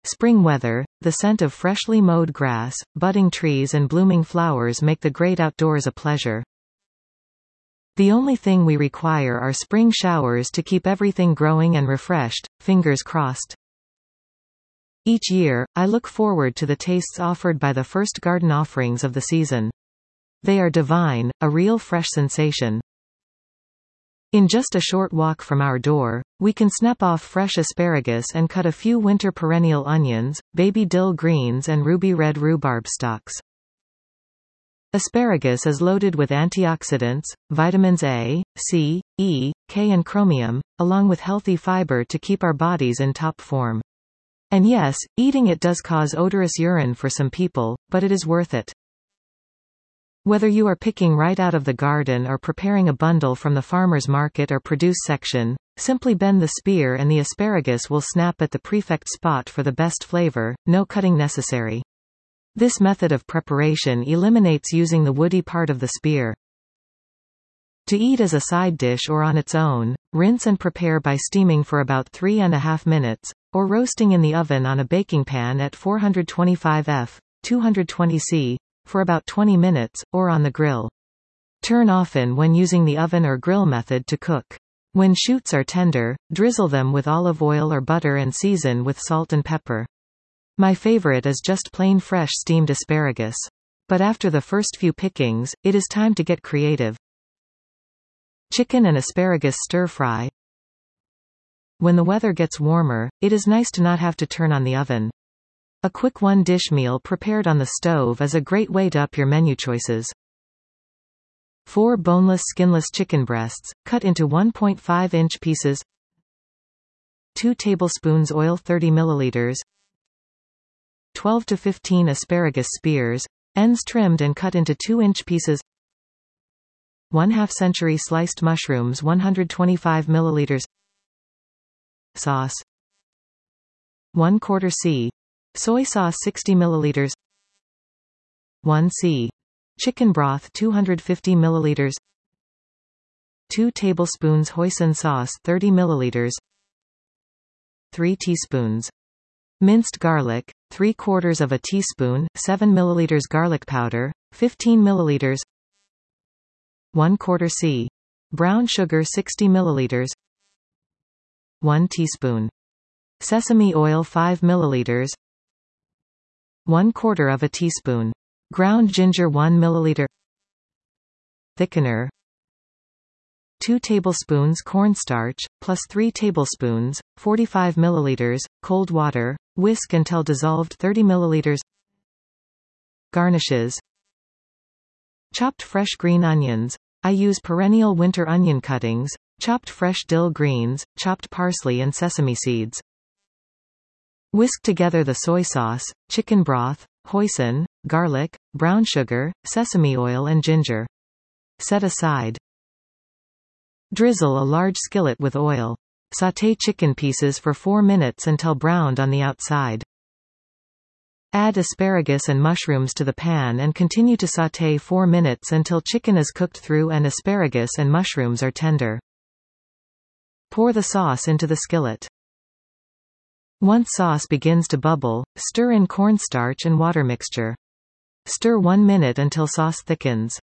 Spring weather, the scent of freshly mowed grass, budding trees and blooming flowers make the great outdoors a pleasure. The only thing we require are spring showers to keep everything growing and refreshed, fingers crossed. Each year, I look forward to the tastes offered by the first garden offerings of the season. They are divine, a real fresh sensation. In just a short walk from our door, we can snap off fresh asparagus and cut a few winter perennial onions, baby dill greens and ruby red rhubarb stalks. Asparagus is loaded with antioxidants, vitamins A, C, E, K and chromium, along with healthy fiber to keep our bodies in top form. And yes, eating it does cause odorous urine for some people, but it is worth it. Whether you are picking right out of the garden or preparing a bundle from the farmer's market or produce section, simply bend the spear and the asparagus will snap at the perfect spot for the best flavor, no cutting necessary. This method of preparation eliminates using the woody part of the spear. To eat as a side dish or on its own, rinse and prepare by steaming for about 3.5 minutes, or roasting in the oven on a baking pan at 425 F, 220 C, for about 20 minutes, or on the grill. Turn often when using the oven or grill method to cook. When shoots are tender, drizzle them with olive oil or butter and season with salt and pepper. My favorite is just plain fresh steamed asparagus. But after the first few pickings, it is time to get creative. Chicken and asparagus stir-fry. When the weather gets warmer, it is nice to not have to turn on the oven. A quick one-dish meal prepared on the stove is a great way to up your menu choices. 4 boneless skinless chicken breasts, cut into 1.5-inch pieces. 2 tablespoons oil 30 milliliters. 12 to 15 asparagus spears, ends trimmed and cut into 2-inch pieces. 1/2 century sliced mushrooms 125 milliliters. Sauce 1/4 C. Soy sauce 60 milliliters. 1 C. Chicken broth 250 milliliters. 2 tablespoons hoisin sauce 30 milliliters. 3 teaspoons. Minced garlic, 3/4 of a teaspoon, 7 milliliters garlic powder, 15 milliliters. 1/4 C. Brown sugar 60 milliliters. 1 teaspoon. Sesame oil 5 milliliters. 1/4 of a teaspoon. Ground ginger 1 milliliter. Thickener. 2 tablespoons cornstarch, plus 3 tablespoons, 45 milliliters, cold water, whisk until dissolved 30 milliliters. Garnishes. Chopped fresh green onions. I use perennial winter onion cuttings, chopped fresh dill greens, chopped parsley and sesame seeds. Whisk together the soy sauce, chicken broth, hoisin, garlic, brown sugar, sesame oil and ginger. Set aside. Drizzle a large skillet with oil. Sauté chicken pieces for 4 minutes until browned on the outside. Add asparagus and mushrooms to the pan and continue to sauté 4 minutes until chicken is cooked through and asparagus and mushrooms are tender. Pour the sauce into the skillet. Once sauce begins to bubble, stir in cornstarch and water mixture. Stir 1 minute until sauce thickens.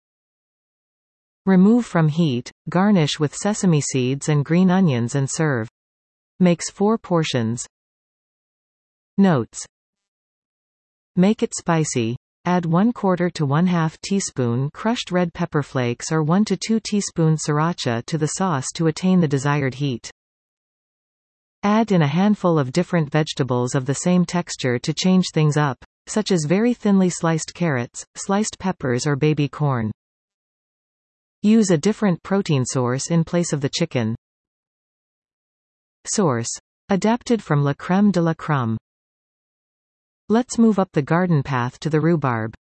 Remove from heat, garnish with sesame seeds and green onions and serve. Makes 4 portions. Notes. Make it spicy. Add 1/4 to 1/2 teaspoon crushed red pepper flakes or 1 to 2 teaspoons sriracha to the sauce to attain the desired heat. Add in a handful of different vegetables of the same texture to change things up, such as very thinly sliced carrots, sliced peppers or baby corn. Use a different protein source in place of the chicken. Source. Adapted from La Crème de la Crème. Let's move up the garden path to the rhubarb.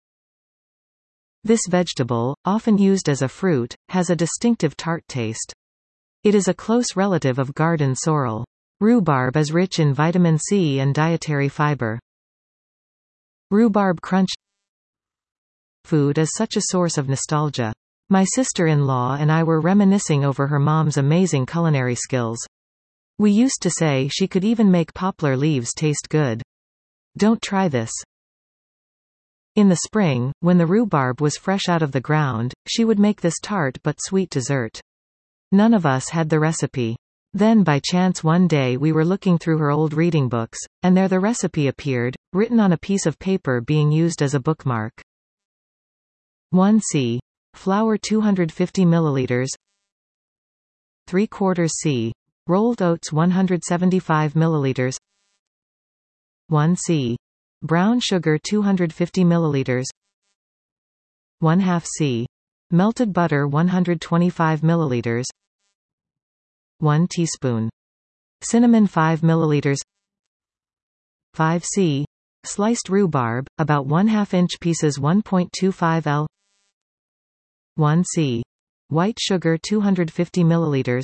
This vegetable, often used as a fruit, has a distinctive tart taste. It is a close relative of garden sorrel. Rhubarb is rich in vitamin C and dietary fiber. Rhubarb crunch. Food is such a source of nostalgia. My sister-in-law and I were reminiscing over her mom's amazing culinary skills. We used to say she could even make poplar leaves taste good. Don't try this. In the spring, when the rhubarb was fresh out of the ground, she would make this tart but sweet dessert. None of us had the recipe. Then by chance one day we were looking through her old reading books, and there the recipe appeared, written on a piece of paper being used as a bookmark. 1c. Flour 250 ml. 3/4 c. Rolled oats 175 ml. 1c. Brown sugar 250 ml. 1/2 c. Melted butter 125 ml. 1 teaspoon. Cinnamon 5 ml. 5c. Sliced rhubarb, about 1/2 inch pieces 1.25 L. 1c. White sugar 250 ml.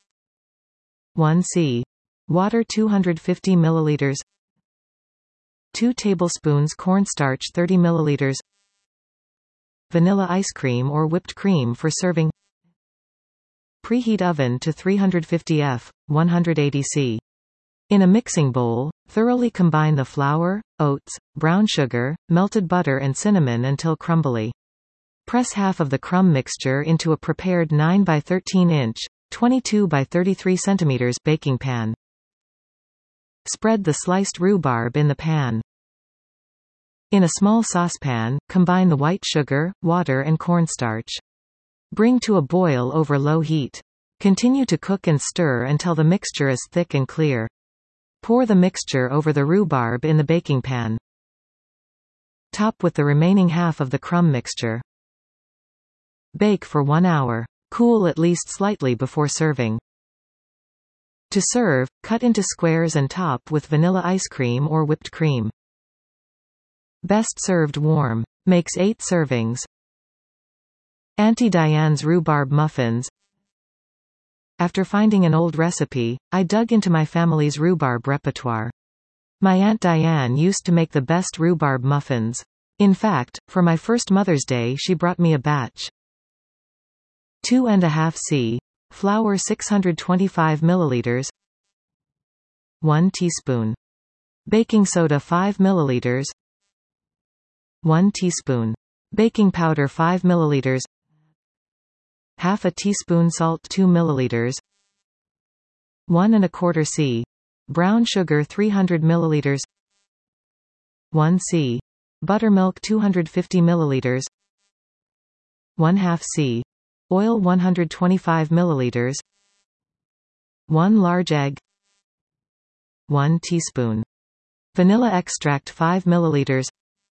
1c. Water 250 ml. 2 tablespoons cornstarch 30 ml. Vanilla ice cream or whipped cream for serving. Preheat oven to 350 F, 180 C. In a mixing bowl, thoroughly combine the flour, oats, brown sugar, melted butter and cinnamon until crumbly. Press half of the crumb mixture into a prepared 9 by 13 inch, 22 by 33 cm baking pan. Spread the sliced rhubarb in the pan. In a small saucepan, combine the white sugar, water and cornstarch. Bring to a boil over low heat. Continue to cook and stir until the mixture is thick and clear. Pour the mixture over the rhubarb in the baking pan. Top with the remaining half of the crumb mixture. Bake for 1 hour. Cool at least slightly before serving. To serve, cut into squares and top with vanilla ice cream or whipped cream. Best served warm. Makes 8 servings. Auntie Diane's rhubarb muffins. After finding an old recipe, I dug into my family's rhubarb repertoire. My Aunt Diane used to make the best rhubarb muffins. In fact, for my first Mother's Day she brought me a batch. 2.5 c. Flour 625 ml. 1 teaspoon. Baking soda 5 ml. 1 teaspoon. Baking powder 5 ml. Half a teaspoon salt 2 ml. 1.25 c. Brown sugar 300 ml. 1 c. Buttermilk 250 ml. 1/2 c. Oil 125 ml. 1 large egg. 1 teaspoon. Vanilla extract 5 ml.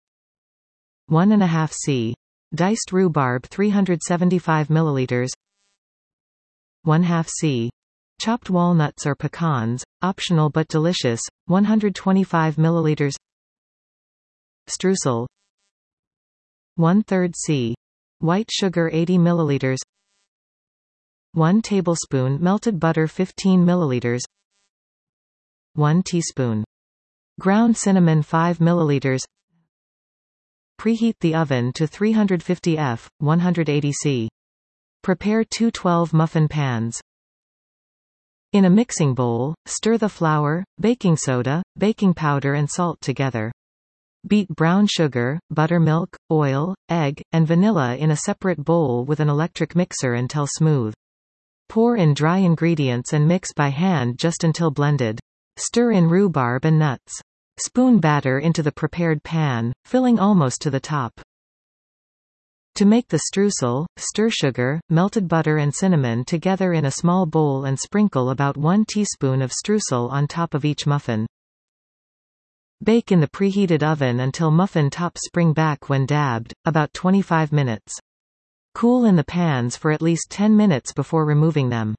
1.5 c. Diced rhubarb 375 ml. 1/2 c. Chopped walnuts or pecans, optional but delicious, 125 ml. Streusel. 1/3 c. White sugar 80 ml. 1 tablespoon melted butter 15 ml. 1 teaspoon. Ground cinnamon 5 ml. Preheat the oven to 350 F, 180 C. Prepare 2 12 muffin pans. In a mixing bowl, stir the flour, baking soda, baking powder and salt together. Beat brown sugar, buttermilk, oil, egg, and vanilla in a separate bowl with an electric mixer until smooth. Pour in dry ingredients and mix by hand just until blended. Stir in rhubarb and nuts. Spoon batter into the prepared pan, filling almost to the top. To make the streusel, stir sugar, melted butter and cinnamon together in a small bowl and sprinkle about 1 teaspoon of streusel on top of each muffin. Bake in the preheated oven until muffin tops spring back when dabbed, about 25 minutes. Cool in the pans for at least 10 minutes before removing them.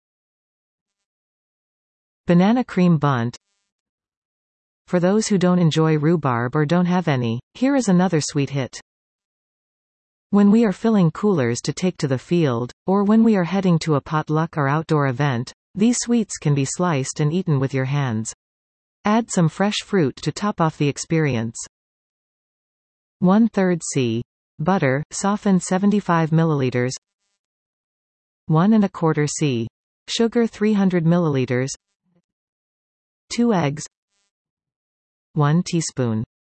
Banana cream bundt. For those who don't enjoy rhubarb or don't have any, here is another sweet hit. When we are filling coolers to take to the field, or when we are heading to a potluck or outdoor event, these sweets can be sliced and eaten with your hands. Add some fresh fruit to top off the experience. 1/3 c. Butter, softened 75 ml. 1.25 c. Sugar 300 ml. 2 eggs. 1 teaspoon.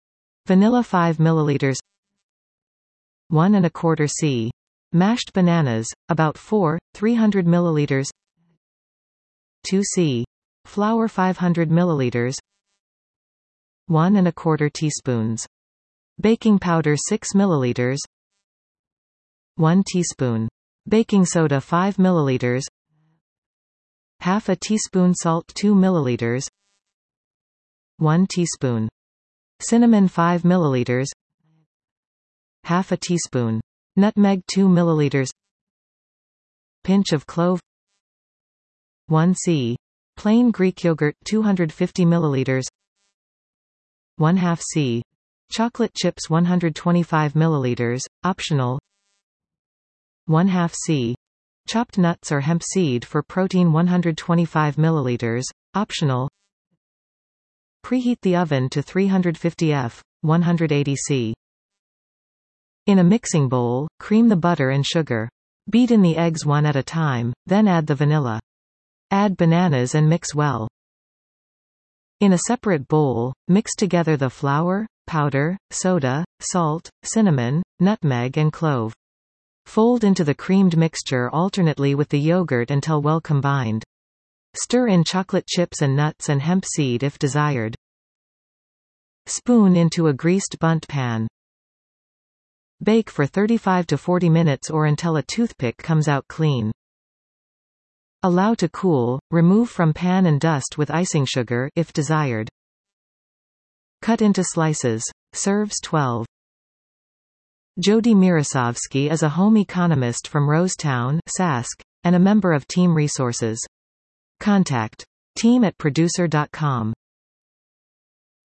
Vanilla 5 milliliters. 1 1/4 c. Mashed bananas, about 4, 300 milliliters. 2 c. Flour 500 milliliters. 1 1/4 teaspoons. Baking powder 6 milliliters. 1 teaspoon. Baking soda 5 milliliters. Half a teaspoon salt 2 milliliters. 1 teaspoon. Cinnamon 5 milliliters. Half a teaspoon. Nutmeg 2 milliliters. Pinch of clove. 1 c. Plain Greek yogurt 250 milliliters. 1/2 c. Chocolate chips 125 milliliters, optional. 1/2 c. Chopped nuts or hemp seed for protein 125 milliliters, optional. Preheat the oven to 350 F, 180 C. In a mixing bowl, cream the butter and sugar. Beat in the eggs one at a time, then add the vanilla. Add bananas and mix well. In a separate bowl, mix together the flour, powder, soda, salt, cinnamon, nutmeg and clove. Fold into the creamed mixture alternately with the yogurt until well combined. Stir in chocolate chips and nuts and hemp seed if desired. Spoon into a greased bundt pan. Bake for 35 to 40 minutes or until a toothpick comes out clean. Allow to cool, remove from pan and dust with icing sugar if desired. Cut into slices. Serves 12. Jody Mirosovsky is a home economist from Rosetown, Sask, and a member of Team Resources. Contact team@producer.com.